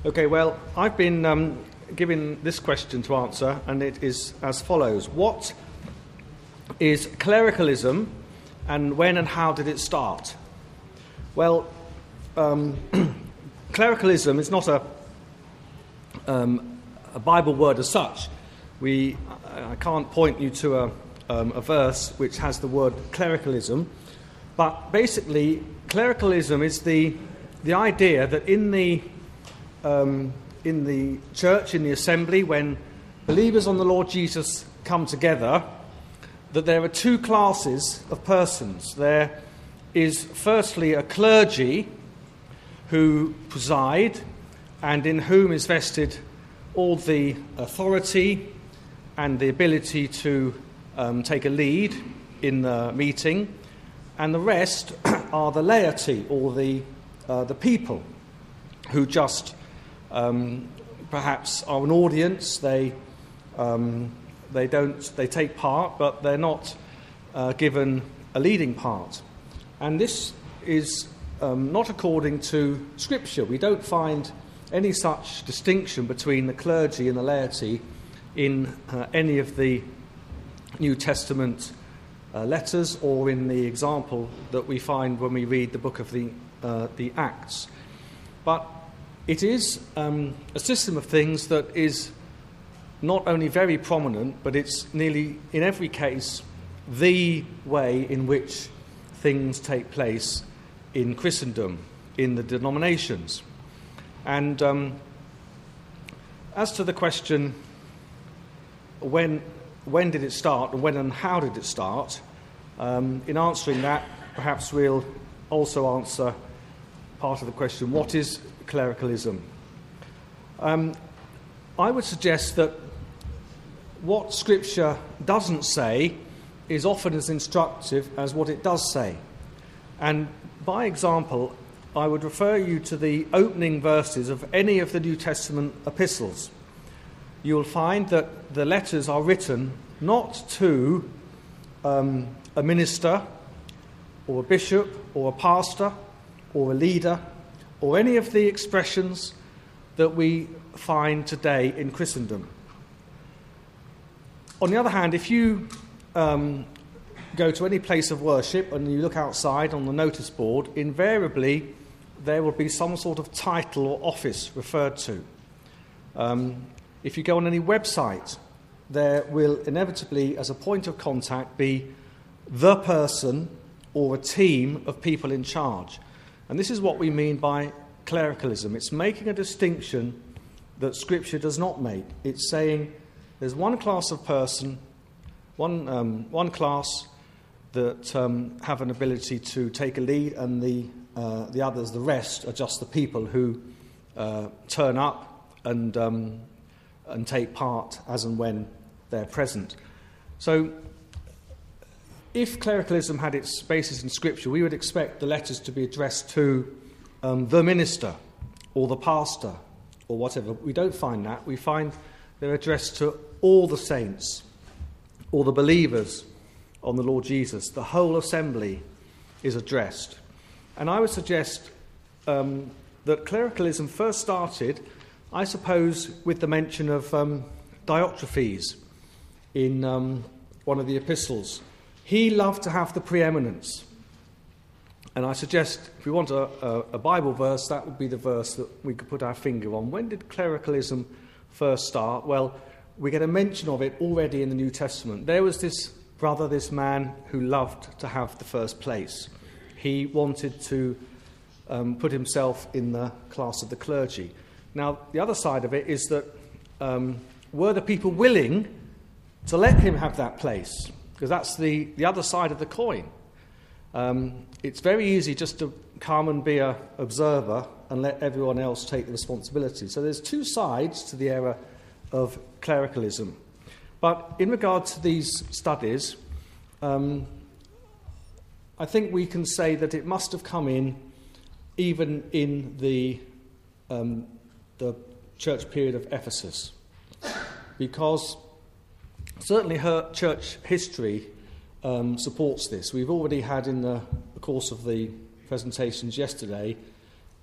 Okay, well, I've been given this question to answer, and it is as follows. What is clericalism, and when and how did it start? Well, clericalism is not a Bible word as such. I can't point you to a verse which has the word clericalism, but basically clericalism is the idea that in the church, in the assembly, when believers on the Lord Jesus come together, that there are two classes of persons. There is firstly a clergy who preside and in whom is vested all the authority and the ability to take a lead in the meeting, and the rest are the laity, or the people who just perhaps are an audience. They take part, but they're not given a leading part. And this is not according to Scripture. We don't find any such distinction between the clergy and the laity in any of the New Testament letters, or in the example that we find when we read the book of the Acts. But it is a system of things that is not only very prominent, but it's nearly in every case the way in which things take place in Christendom, in the denominations. And as to the question, when did it start, and when and how did it start, in answering that, perhaps we'll also answer part of the question, what is clericalism? I would suggest that what Scripture doesn't say is often as instructive as what it does say. And by example, I would refer you to the opening verses of any of the New Testament epistles. You'll find that the letters are written not to a minister or a bishop or a pastor or a leader or any of the expressions that we find today in Christendom. On the other hand, if you go to any place of worship and you look outside on the notice board, invariably there will be some sort of title or office referred to. If you go on any website, there will inevitably, as a point of contact, be the person or a team of people in charge. And this is what we mean by clericalism. It's making a distinction that Scripture does not make. It's saying there's one class of person, one class that have an ability to take a lead, and the others, the rest, are just the people who turn up and take part as and when they're present. So if clericalism had its basis in Scripture, we would expect the letters to be addressed to the minister or the pastor or whatever. We don't find that. We find they're addressed to all the saints or the believers on the Lord Jesus. The whole assembly is addressed. And I would suggest that clericalism first started, I suppose, with the mention of Diotrephes in one of the epistles. He loved to have the preeminence. And I suggest, if we want a Bible verse, that would be the verse that we could put our finger on. When did clericalism first start? Well, we get a mention of it already in the New Testament. There was this brother, this man, who loved to have the first place. He wanted to put himself in the class of the clergy. Now, the other side of it is that were the people willing to let him have that place? Because that's the other side of the coin. It's very easy just to come and be an observer and let everyone else take the responsibility. So there's two sides to the era of clericalism. But in regard to these studies, I think we can say that it must have come in even in the church period of Ephesus, because certainly her church history supports this. We've already had in the course of the presentations yesterday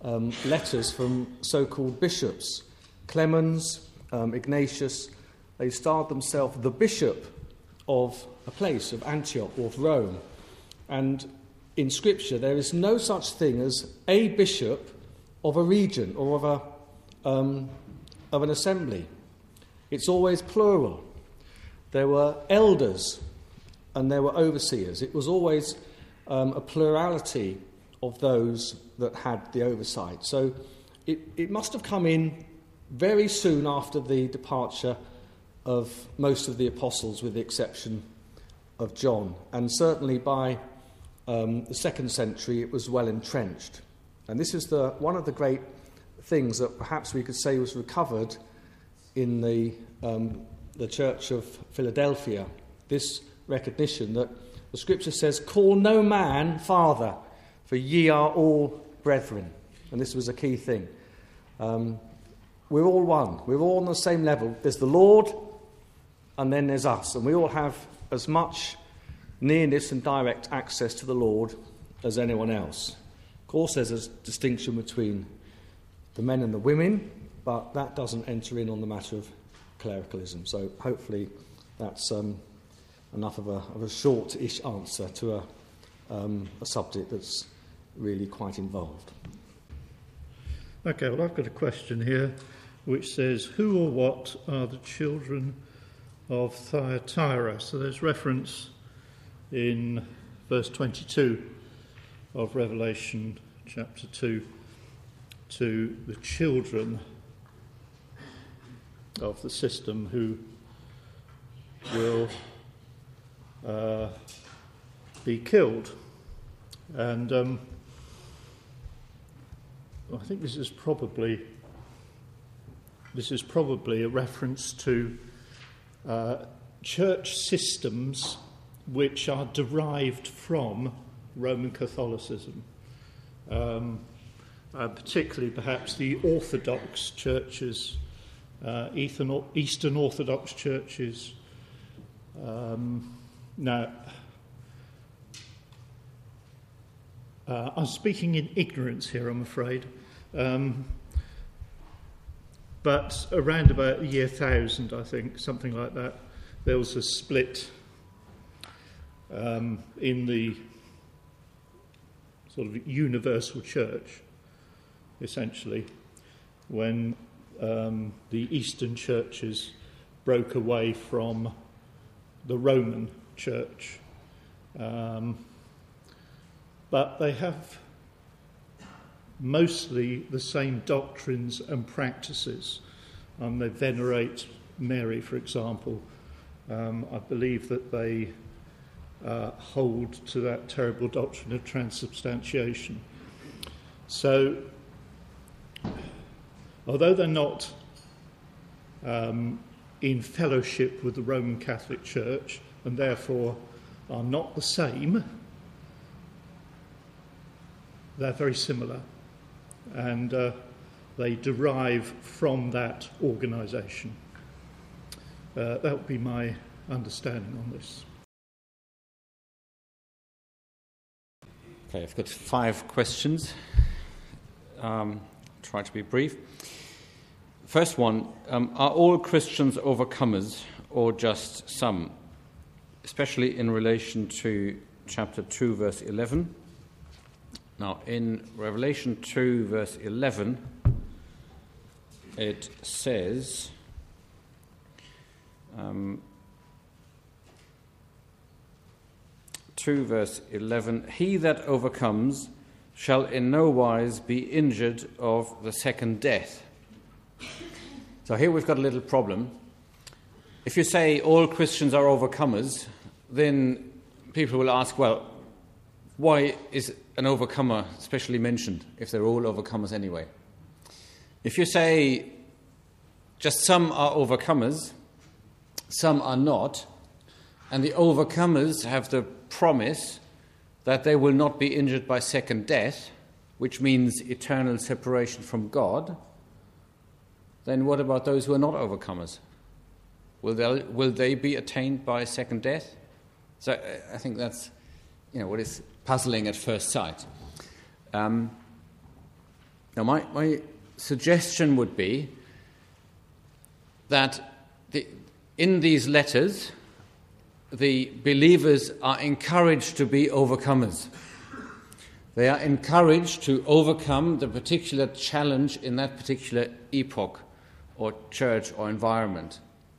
letters from so-called bishops. Clemens, Ignatius, they styled themselves the bishop of a place, of Antioch or of Rome. And in Scripture, there is no such thing as a bishop of a region or of an assembly. It's always plural. There were elders and there were overseers. It was always a plurality of those that had the oversight. So it must have come in very soon after the departure of most of the apostles, with the exception of John. And certainly by the 2nd century, it was well entrenched. And this is one of the great things that perhaps we could say was recovered in the Church of Philadelphia, this recognition that the Scripture says, "Call no man father, for ye are all brethren." And this was a key thing. We're all one. We're all on the same level. There's the Lord, and then there's us. And we all have as much nearness and direct access to the Lord as anyone else. Of course, there's a distinction between the men and the women, but that doesn't enter in on the matter of clericalism. So hopefully that's enough of a short-ish answer to a subject that's really quite involved. Okay, well, I've got a question here which says, who or what are the children of Thyatira? So there's reference in verse 22 of Revelation chapter 2 to the children of the system who will be killed. And I think this is probably a reference to church systems which are derived from Roman Catholicism, particularly perhaps the Orthodox churches, Eastern Orthodox churches. Now, I'm speaking in ignorance here, I'm afraid. But around about the year 1000, I think, something like that, there was a split in the sort of universal church, essentially, when the Eastern churches broke away from the Roman church. But they have mostly the same doctrines and practices. They venerate Mary, for example. I believe that they hold to that terrible doctrine of transubstantiation. So, although they're not in fellowship with the Roman Catholic Church, and therefore are not the same, they're very similar, and they derive from that organisation. That would be my understanding on this. Okay, I've got 5 questions. Try to be brief. First one, are all Christians overcomers or just some? Especially in relation to chapter 2, verse 11. Now, in Revelation 2, verse 11, it says, 2, verse 11, "He that overcomes shall in no wise be injured of the second death." So here we've got a little problem. If you say all Christians are overcomers, then people will ask, well, why is an overcomer specially mentioned if they're all overcomers anyway? If you say just some are overcomers, some are not, and the overcomers have the promise that they will not be injured by second death, which means eternal separation from God, then what about those who are not overcomers? Will they be attained by second death? So I think that's, what is puzzling at first sight. Now, my suggestion would be that in these letters, the believers are encouraged to be overcomers. They are encouraged to overcome the particular challenge in that particular epoch or church or environment.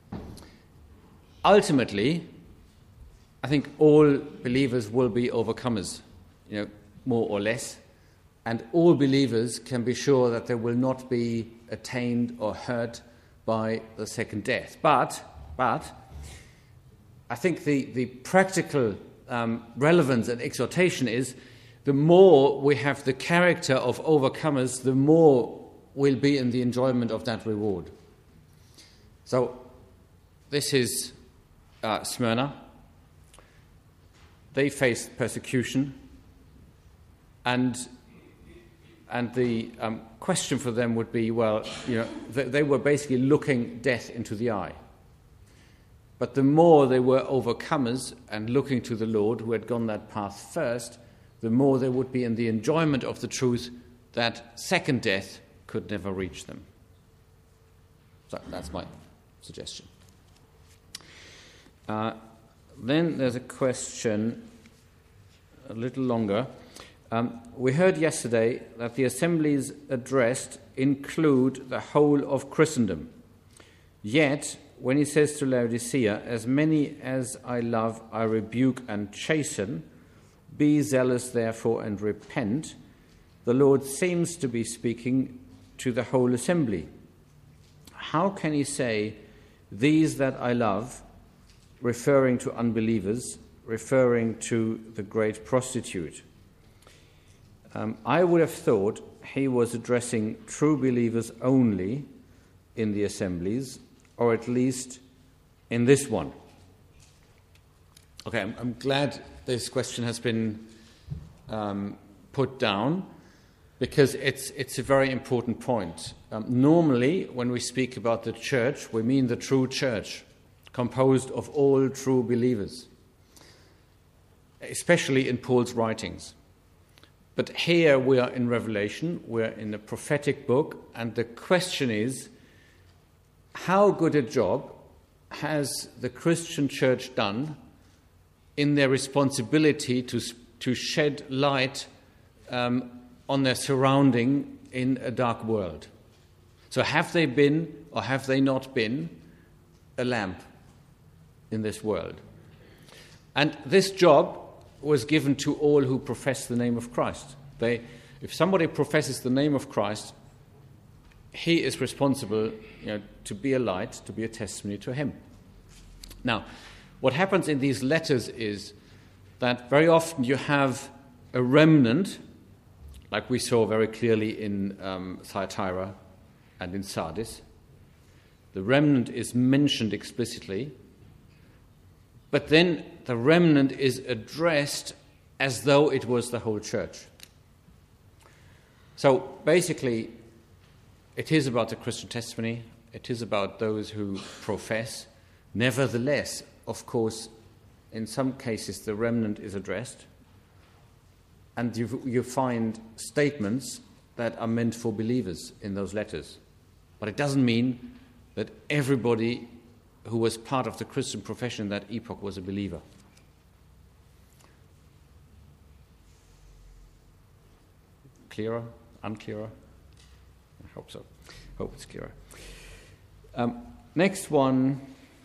Ultimately, I think all believers will be overcomers, more or less, and all believers can be sure that they will not be attained or hurt by the second death. But I think the practical relevance and exhortation is the more we have the character of overcomers, the more we'll be in the enjoyment of that reward. So this is Smyrna. They faced persecution, and the question for them would be, they were basically looking death into the eye. But the more they were overcomers and looking to the Lord, who had gone that path first, the more they would be in the enjoyment of the truth that second death could never reach them. So that's my suggestion. Then there's a question a little longer. We heard yesterday that the assemblies addressed include the whole of Christendom. Yet, when he says to Laodicea, "As many as I love, I rebuke and chasten, be zealous therefore and repent," the Lord seems to be speaking to the whole assembly. How can he say, "These that I love," referring to unbelievers, referring to the great prostitute? I would have thought he was addressing true believers only in the assemblies, or at least in this one. Okay, I'm glad this question has been put down, because it's a very important point. Normally, when we speak about the church, we mean the true church, composed of all true believers, especially in Paul's writings. But here we are in Revelation, we're in a prophetic book, and the question is, how good a job has the Christian church done in their responsibility to shed light on their surrounding in a dark world? So have they been, or have they not been, a lamp in this world? And this job was given to all who profess the name of Christ. If somebody professes the name of Christ, he is responsible, to be a light, to be a testimony to him. Now, what happens in these letters is that very often you have a remnant, like we saw very clearly in Thyatira and in Sardis. The remnant is mentioned explicitly, but then the remnant is addressed as though it was the whole church. So basically, it is about the Christian testimony. It is about those who profess. Nevertheless, of course, in some cases the remnant is addressed, and you find statements that are meant for believers in those letters. But it doesn't mean that everybody who was part of the Christian profession in that epoch was a believer. Clearer? Unclearer? I hope so. Hope it's clearer. Next one.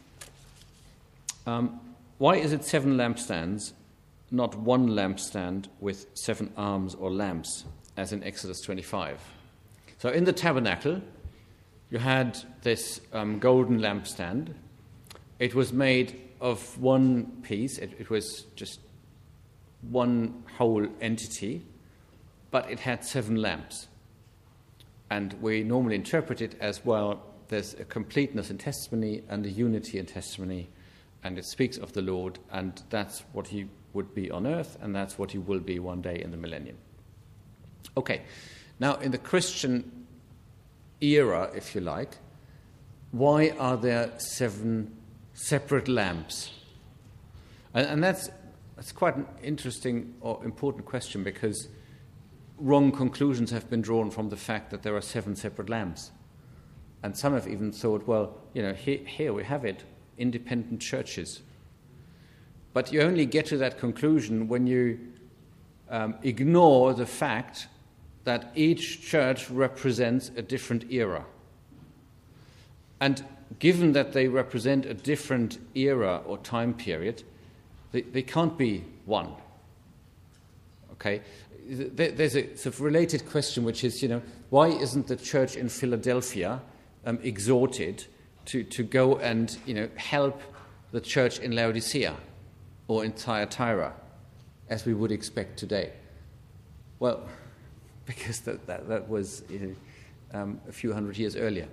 Why is it 7 lampstands, not one lampstand with 7 arms or lamps, as in Exodus 25? So in the tabernacle, you had this golden lampstand. It was made of one piece. It was just one whole entity, but it had 7 lamps. And we normally interpret it as, well, there's a completeness in testimony and a unity in testimony, and it speaks of the Lord, and that's what he would be on earth, and that's what he will be one day in the millennium. Okay, now in the Christian era, if you like, why are there 7 separate lamps? And that's quite an interesting or important question, because wrong conclusions have been drawn from the fact that there are 7 separate lambs. And some have even thought, well, here we have it, independent churches. But you only get to that conclusion when you ignore the fact that each church represents a different era. And given that they represent a different era or time period, they can't be one. Okay? There's a sort of related question, which is, why isn't the church in Philadelphia exhorted to go and, help the church in Laodicea or in Thyatira, as we would expect today? Well, because that was a few hundred years earlier.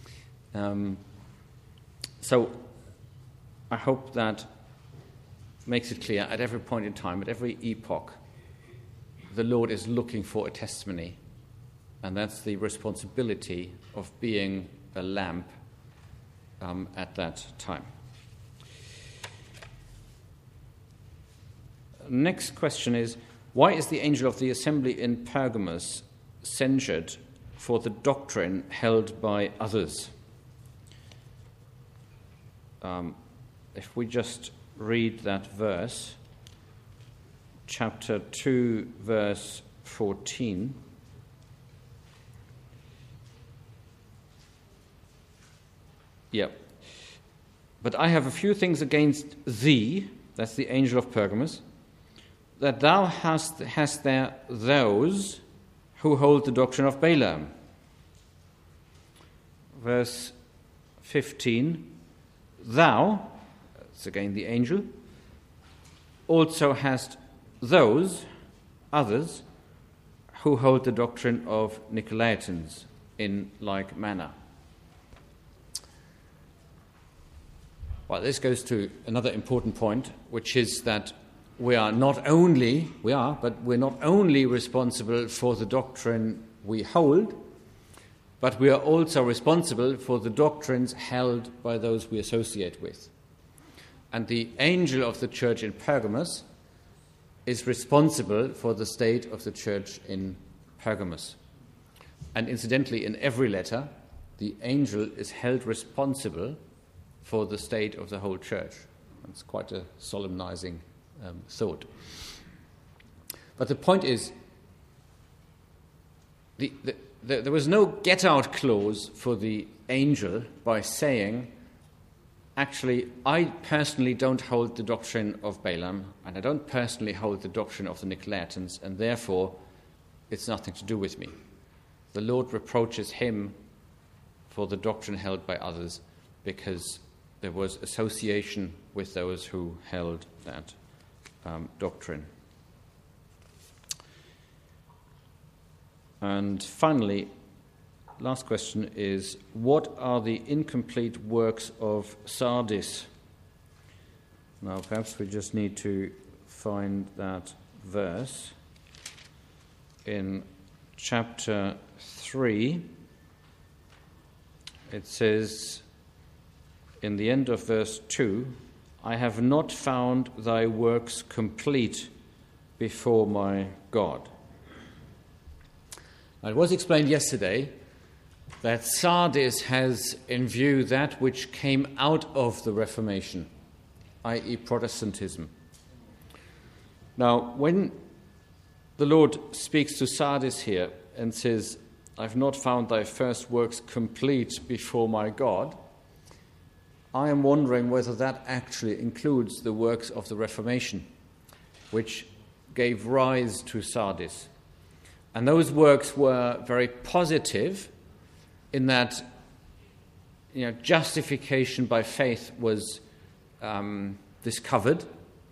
So I hope that makes it clear at every point in time, at every epoch, the Lord is looking for a testimony, and that's the responsibility of being a lamp at that time. Next question is, why is the angel of the assembly in Pergamos censured for the doctrine held by others? If we just read that verse, chapter 2, verse 14. Yep. But I have a few things against thee, that's the angel of Pergamos, that thou hast there those who hold the doctrine of Balaam. Verse 15. Thou, that's again the angel, also hast those, others, who hold the doctrine of Nicolaitans in like manner. Well, this goes to another important point, which is that we're not only responsible for the doctrine we hold, but we are also responsible for the doctrines held by those we associate with. And the angel of the church in Pergamos is responsible for the state of the church in Pergamos. And incidentally, in every letter, the angel is held responsible for the state of the whole church. It's quite a solemnizing thought. But the point is, there was no get-out clause for the angel by saying, actually, I personally don't hold the doctrine of Balaam, and I don't personally hold the doctrine of the Nicolaitans, and therefore it's nothing to do with me. The Lord reproaches him for the doctrine held by others because there was association with those who held that doctrine. And finally, last question is, what are the incomplete works of Sardis? Now, perhaps we just need to find that verse in chapter 3. It says, in the end of verse 2, I have not found thy works complete before my God. Now, it was explained yesterday that Sardis has in view that which came out of the Reformation, i.e. Protestantism. Now, when the Lord speaks to Sardis here and says, I've not found thy first works complete before my God, I am wondering whether that actually includes the works of the Reformation, which gave rise to Sardis. And those works were very positive in that, justification by faith was discovered.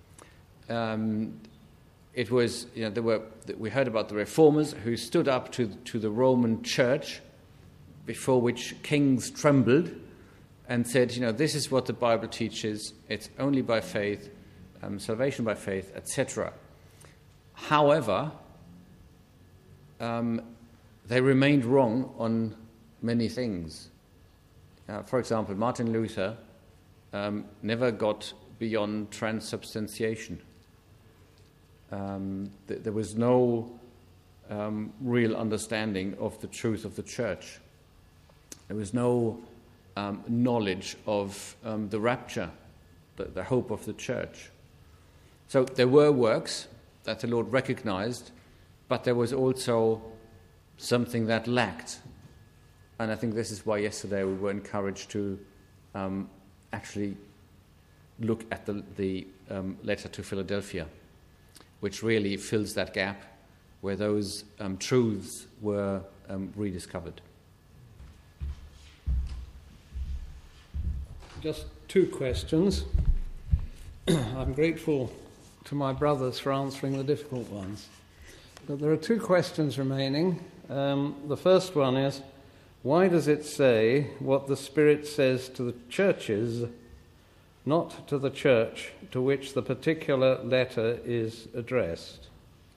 It was, we heard about the reformers who stood up to the Roman Church, before which kings trembled, and said, this is what the Bible teaches. It's only by faith, salvation by faith, etc. However, they remained wrong on many things. For example, Martin Luther never got beyond transubstantiation. There was no real understanding of the truth of the church. There was no knowledge of the rapture, the hope of the church. So there were works that the Lord recognized, but there was also something that lacked. And I think this is why yesterday we were encouraged to actually look at the letter to Philadelphia, which really fills that gap where those truths were rediscovered. Just two questions. I'm grateful to my brothers for answering the difficult ones. But there are two questions remaining. The first one is, why does it say what the Spirit says to the churches, not to the church to which the particular letter is addressed?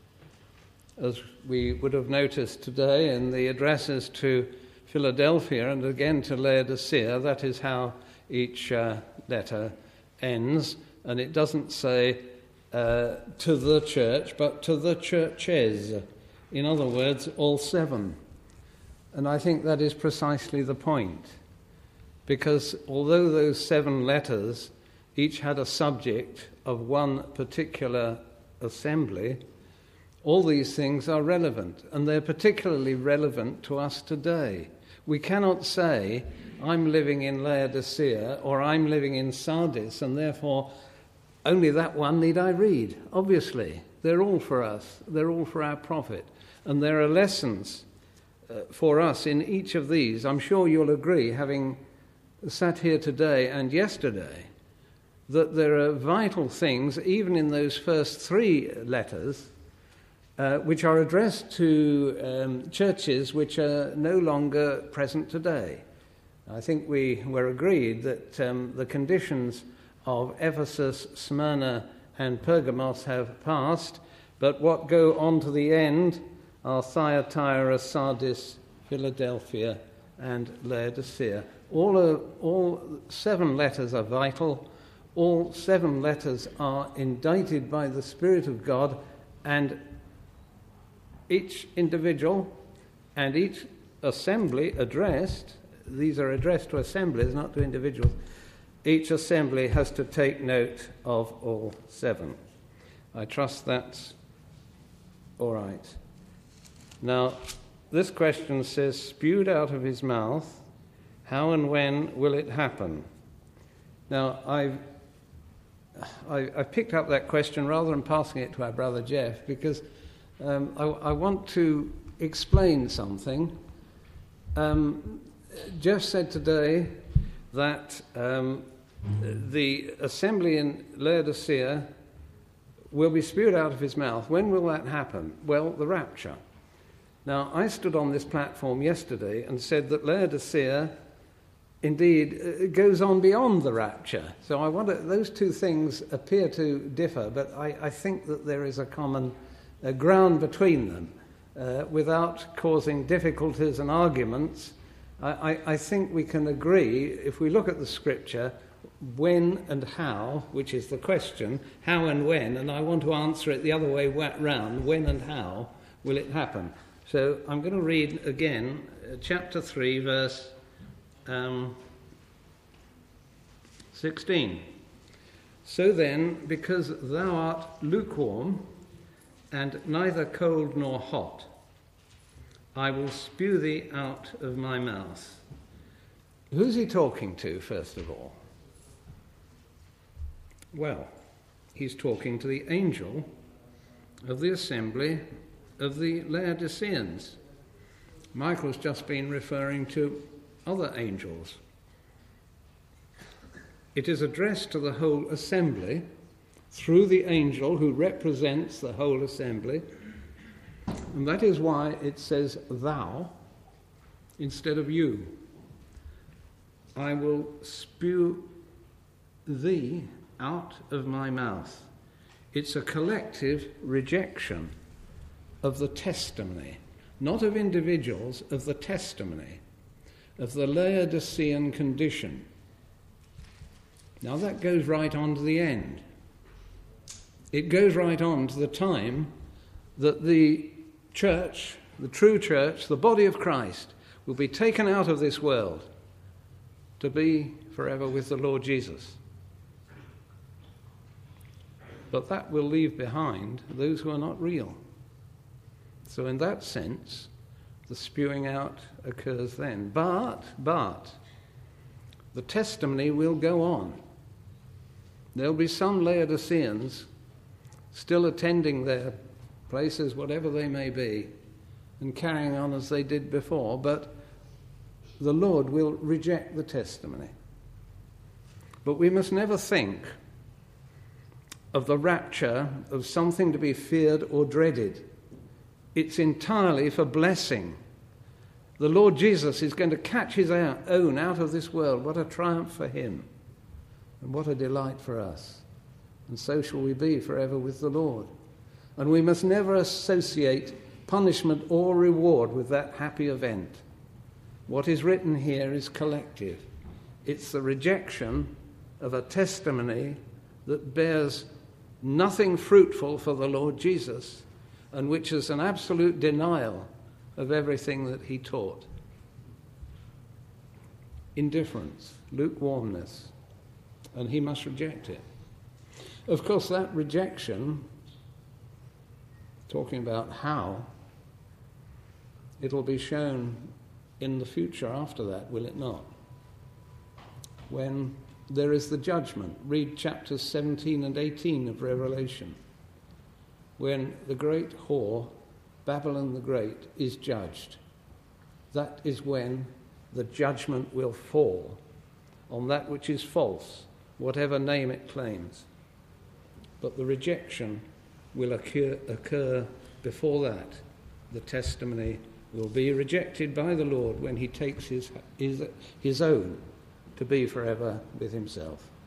As we would have noticed today in the addresses to Philadelphia and again to Laodicea, that is how each letter ends, and it doesn't say to the church, but to the churches. In other words, all seven. And I think that is precisely the point, because although those 7 letters each had a subject of one particular assembly, all these things are relevant, and they're particularly relevant to us today. We cannot say, I'm living in Laodicea or I'm living in Sardis, and therefore only that one need I read. Obviously, they're all for us. They're all for our profit. And there are lessons for us in each of these. I'm sure you'll agree, having sat here today and yesterday, that there are vital things, even in those first 3 letters, which are addressed to churches which are no longer present today. I think we were agreed that the conditions of Ephesus, Smyrna, and Pergamos have passed, but what go on to the end are Thyatira, Sardis, Philadelphia, and Laodicea. All 7 letters are vital. All 7 letters are indited by the Spirit of God, and each individual and each assembly addressed, these are addressed to assemblies, not to individuals, each assembly has to take note of all 7. I trust that's all right. Now, this question says, spewed out of his mouth, how and when will it happen? Now, I picked up that question rather than passing it to our brother Jeff, because I want to explain something. Jeff said today that the assembly in Laodicea will be spewed out of his mouth. When will that happen? Well, the rapture. Now, I stood on this platform yesterday and said that Laodicea indeed goes on beyond the rapture. So I wonder, those two things appear to differ, but I think that there is a common ground between them without causing difficulties and arguments. I think we can agree, if we look at the scripture, when and how, which is the question, how and when, and I want to answer it the other way round, when and how will it happen? So I'm going to read again, chapter 3, verse 16. So then, because thou art lukewarm, and neither cold nor hot, I will spew thee out of my mouth. Who's he talking to, first of all? Well, he's talking to the angel of the assembly of the Laodiceans. Michael's just been referring to other angels. It is addressed to the whole assembly through the angel who represents the whole assembly, and that is why it says thou instead of you. I will spew thee out of my mouth. It's a collective rejection of the testimony, not of individuals, of the testimony, of the Laodicean condition. Now that goes right on to the end. It goes right on to the time that the church, the true church, the body of Christ, will be taken out of this world to be forever with the Lord Jesus. But that will leave behind those who are not real. So in that sense, the spewing out occurs then. But the testimony will go on. There'll be some Laodiceans still attending their places, whatever they may be, and carrying on as they did before, but the Lord will reject the testimony. But we must never think of the rapture of something to be feared or dreaded. It's entirely for blessing. The Lord Jesus is going to catch his own out of this world. What a triumph for him, and what a delight for us. And so shall we be forever with the Lord. And we must never associate punishment or reward with that happy event. What is written here is collective. It's the rejection of a testimony that bears nothing fruitful for the Lord Jesus, and which is an absolute denial of everything that he taught. Indifference, lukewarmness, and he must reject it. Of course, that rejection, talking about how, it'll be shown in the future after that, will it not? When there is the judgment. Read chapters 17 and 18 of Revelation. When the great whore, Babylon the Great, is judged. That is when the judgment will fall on that which is false, whatever name it claims. But the rejection will occur before that. The testimony will be rejected by the Lord when he takes his own to be forever with himself.